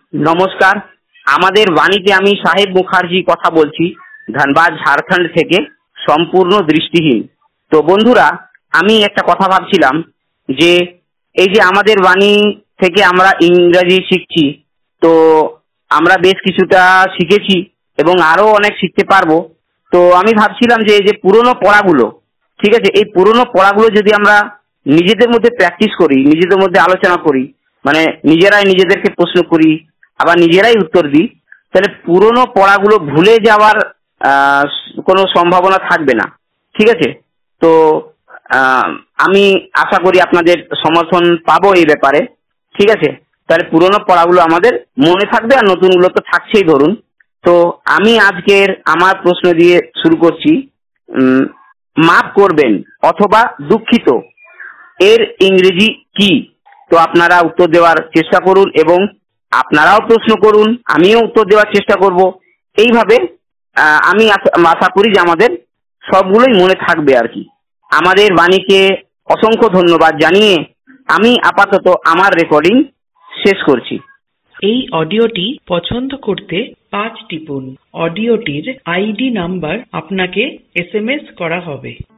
নমস্কার। আমাদের বাণীতে আমি সাহেব মুখার্জি কথা বলছি, ধানবাদ ঝাড়খণ্ড থেকে, সম্পূর্ণ দৃষ্টিহীন। তো বন্ধুরা, আমি একটা কথা ভাবছিলাম যে এই যে আমাদের বাণী থেকে আমরা ইংরাজি শিখছি, তো আমরা বেশ কিছুটা শিখেছি এবং আরো অনেক শিখতে পারবো। তো আমি ভাবছিলাম যে এই যে পুরনো পড়াগুলো, ঠিক আছে, এই পুরনো পড়াগুলো যদি আমরা নিজেদের মধ্যে প্র্যাকটিস করি, নিজেদের মধ্যে আলোচনা করি, মানে নিজেরাই নিজেদেরকে প্রশ্ন করি, আবার নিজেরাই উত্তর দিই, তাহলে পুরনো পড়াগুলো ভুলে যাওয়ার আহ, কোনো সম্ভাবনা থাকবে না। ঠিক আছে? তো আহ, আমি আশা করি আপনাদের সমর্থন পাবো এই ব্যাপারে। ঠিক আছে? তাহলে পুরনো পড়াগুলো আমাদের মনে থাকবে, আর নতুনগুলো তো থাকছেই ধরুন। তো আমি আজকের আমার প্রশ্ন দিয়ে শুরু করছি। উম, মাফ করবেন অথবা দুঃখিত এর ইংরেজি কি? তো আপনারা উত্তর দেওয়ার চেষ্টা করুন এবং আপনারাও প্রশ্ন করুন, আমিও উত্তর দেওয়ার চেষ্টা করব। এইভাবে আমি আশা করি যে আমাদের সবগুলোই মনে থাকবে আর কি। আমাদের বাণীকে অসংখ্য ধন্যবাদ জানিয়ে আমি আপাতত আমার রেকর্ডিং শেষ করছি। এই অডিওটি পছন্দ করতে 5 টিপুন। অডিওটির আইডি নাম্বার আপনাকে SMS করা হবে।